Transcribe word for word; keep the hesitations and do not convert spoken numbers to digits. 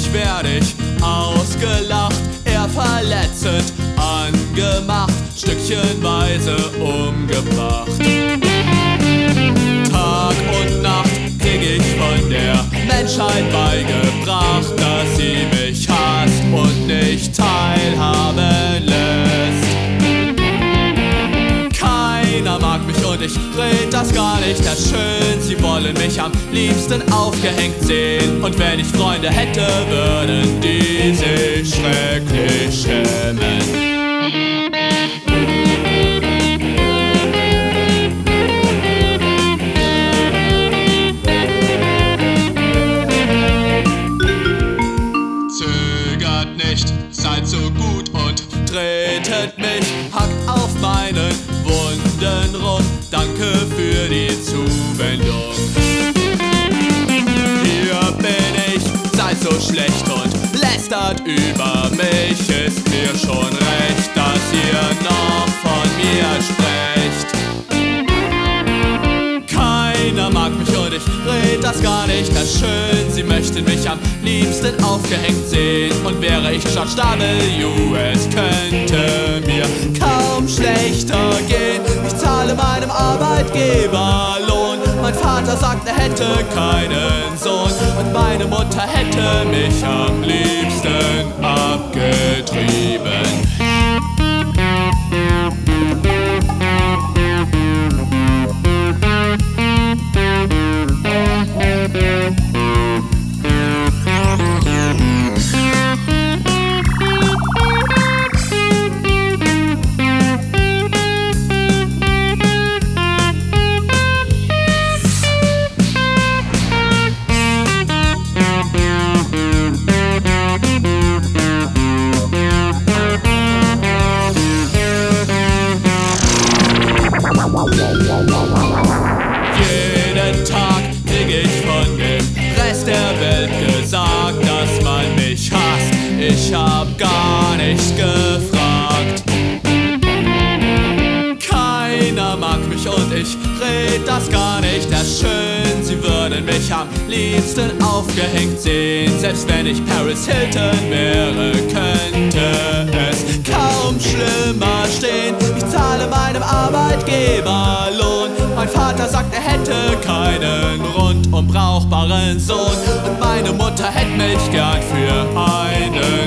werde ich ausgelacht, er verletzend angemacht, stückchenweise umgebracht. Tag und Nacht krieg ich von der Menschheit beigebracht, dass sie mich hasst und nicht teilhaben lässt. Keiner mag mich und ich red das gar nicht erst schön. Sie wollen mich am liebsten aufgehängt sehen, und wenn ich Freunde hätte, würden die sich schrecklich schämen. Seid so gut und tretet mich, hackt auf meinen Wunden rum. Danke für die Zuwendung. Hier bin ich, seid so schlecht und lästert über mich. Ist mir schon recht, dass ihr noch von mir sprecht. Keiner mag mich und ich red das gar nicht erst schön. Sie möchten mich am liebsten aufgehängt sehen, und wäre ich George W., es könnte mir kaum schlechter gehen. Ich zahle meinem Arbeitgeber Lohn. Mein Vater sagt, er hätte keinen Sohn, und meine Mutter hätte mich am liebsten abgetrieben. Jeden Tag krieg ich von dem Rest der Welt gesagt, dass man mich hasst. Ich hab gar nicht gefragt. Keiner mag mich und ich red das gar nicht erst schön. Sie würden mich am liebsten aufgehängt sehen. Selbst wenn ich Paris Hilton wäre, könnte es kaum schlimmer stehen. Ich zahle meinem Arbeitgeber Lohn. Mein Vater sagt, er hätte keinen rundum brauchbaren Sohn, und meine Mutter hätte mich gern für einen